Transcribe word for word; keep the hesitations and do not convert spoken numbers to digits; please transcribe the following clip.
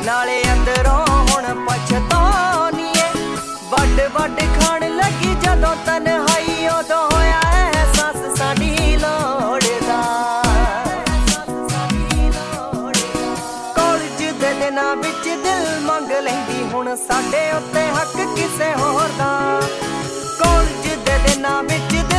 नाले अंदरों हुण पछताउणीए। वड वड खाण लगी जदों तन्हाई उदों होया एहसास साडी लोड़ दा। कॉलेज दे दिनां विच दिल मंग लैंदी हुण साडे उत्ते हक किसे होर दा। कॉलेज दे दिनां विच